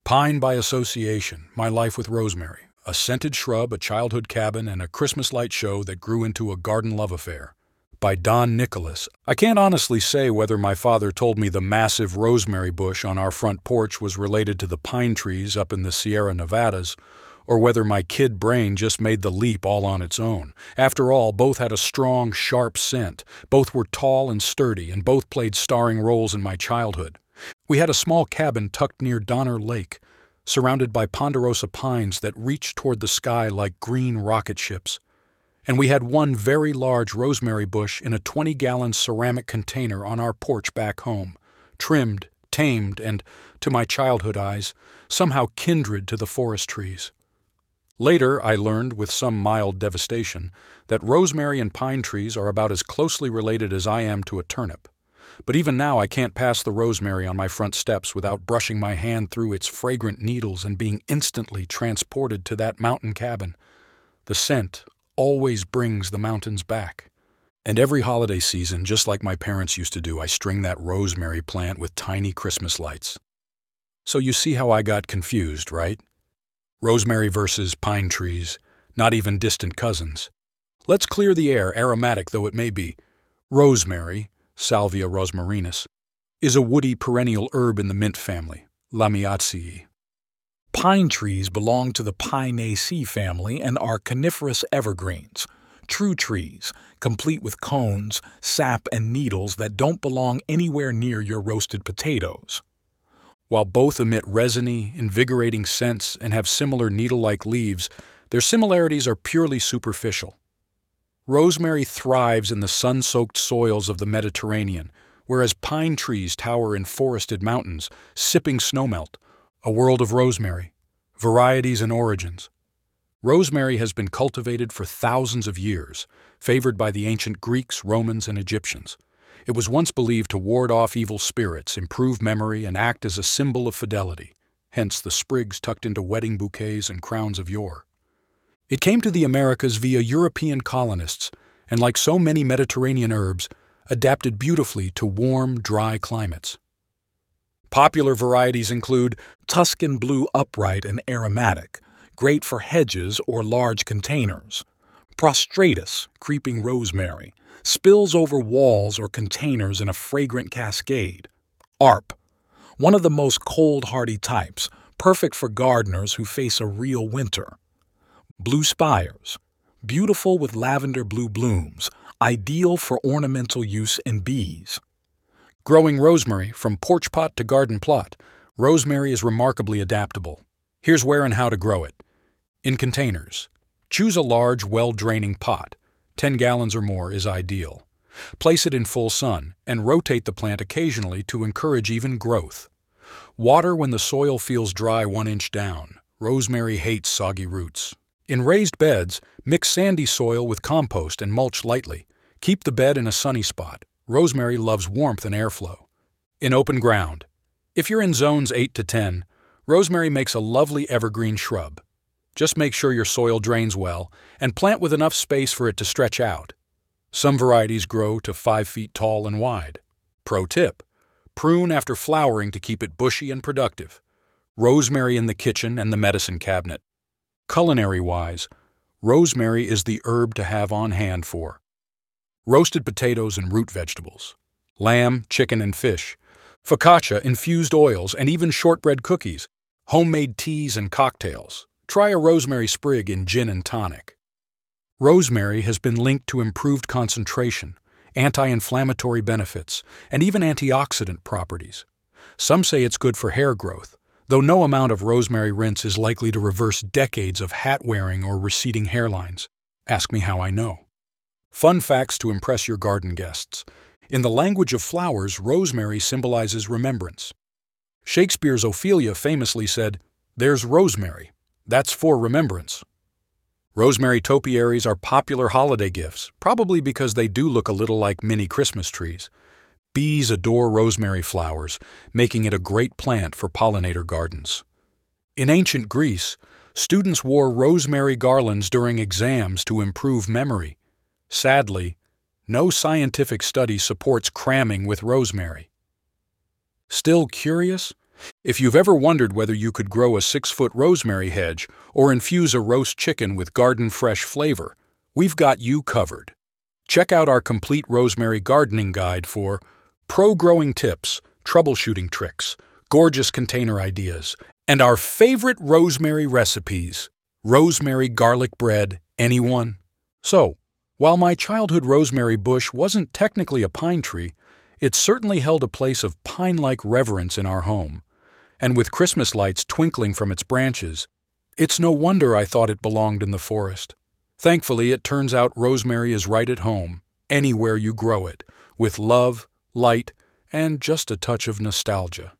Pine by association, my life with rosemary, a scented shrub, a childhood cabin, and a Christmas light show that grew into a garden love affair. By Don Nicholas. I can't honestly say whether my father told me the massive rosemary bush on our front porch was related to the pine trees up in the Sierra Nevadas, or whether my kid brain just made the leap all on its own. After all, both had a strong, sharp scent, both were tall and sturdy, and both played starring roles in my childhood. We had a small cabin tucked near Donner Lake, surrounded by ponderosa pines that reached toward the sky like green rocket ships. And we had one very large rosemary bush in a 20-gallon ceramic container on our porch back home, trimmed, tamed, and, to my childhood eyes, somehow kindred to the forest trees. Later, I learned, with some mild devastation, that rosemary and pine trees are about as closely related as I am to a turnip. But even now I can't pass the rosemary on my front steps without brushing my hand through its fragrant needles and being instantly transported to that mountain cabin. The scent always brings the mountains back. And every holiday season, just like my parents used to do, I string that rosemary plant with tiny Christmas lights. So you see how I got confused, right? Rosemary versus pine trees, not even distant cousins. Let's clear the air, aromatic though it may be. Rosemary, Salvia rosmarinus, is a woody perennial herb in the mint family, Lamiaceae. Pine trees belong to the Pinaceae family and are coniferous evergreens, true trees, complete with cones, sap, and needles that don't belong anywhere near your roasted potatoes. While both emit resiny, invigorating scents and have similar needle-like leaves, their similarities are purely superficial. Rosemary thrives in the sun-soaked soils of the Mediterranean, whereas pine trees tower in forested mountains, sipping snowmelt. A world of rosemary, varieties and origins. Rosemary has been cultivated for thousands of years, favored by the ancient Greeks, Romans, and Egyptians. It was once believed to ward off evil spirits, improve memory, and act as a symbol of fidelity, hence the sprigs tucked into wedding bouquets and crowns of yore. It came to the Americas via European colonists, and like so many Mediterranean herbs, adapted beautifully to warm, dry climates. Popular varieties include Tuscan Blue Upright and Aromatic, great for hedges or large containers. Prostratus, Creeping Rosemary, spills over walls or containers in a fragrant cascade. Arp, one of the most cold-hardy types, perfect for gardeners who face a real winter. Blue Spires, beautiful with lavender blue blooms, ideal for ornamental use in bees. Growing rosemary from porch pot to garden plot, rosemary is remarkably adaptable. Here's where and how to grow it. In containers. Choose a large, well-draining pot. 10 gallons or more is ideal. Place it in full sun and rotate the plant occasionally to encourage even growth. Water when the soil feels dry 1 inch down. Rosemary hates soggy roots. In raised beds, mix sandy soil with compost and mulch lightly. Keep the bed in a sunny spot. Rosemary loves warmth and airflow. In open ground. If you're in zones 8 to 10, rosemary makes a lovely evergreen shrub. Just make sure your soil drains well and plant with enough space for it to stretch out. Some varieties grow to 5 feet tall and wide. Pro tip: prune after flowering to keep it bushy and productive. Rosemary in the kitchen and the medicine cabinet. Culinary-wise, rosemary is the herb to have on hand for roasted potatoes and root vegetables, lamb, chicken, and fish, focaccia, infused oils, and even shortbread cookies, homemade teas and cocktails. Try a rosemary sprig in gin and tonic. Rosemary has been linked to improved concentration, anti-inflammatory benefits, and even antioxidant properties. Some say it's good for hair growth, though no amount of rosemary rinse is likely to reverse decades of hat-wearing or receding hairlines. Ask me how I know. Fun facts to impress your garden guests. In the language of flowers, rosemary symbolizes remembrance. Shakespeare's Ophelia famously said, "There's rosemary. That's for remembrance." Rosemary topiaries are popular holiday gifts, probably because they do look a little like mini Christmas trees. Bees adore rosemary flowers, making it a great plant for pollinator gardens. In ancient Greece, students wore rosemary garlands during exams to improve memory. Sadly, no scientific study supports cramming with rosemary. Still curious? If you've ever wondered whether you could grow a 6-foot rosemary hedge or infuse a roast chicken with garden-fresh flavor, we've got you covered. Check out our complete rosemary gardening guide for pro-growing tips, troubleshooting tricks, gorgeous container ideas, and our favorite rosemary recipes. Rosemary garlic bread, anyone? So, while my childhood rosemary bush wasn't technically a pine tree, it certainly held a place of pine-like reverence in our home. And with Christmas lights twinkling from its branches, it's no wonder I thought it belonged in the forest. Thankfully, it turns out rosemary is right at home, anywhere you grow it, with love, light, and just a touch of nostalgia.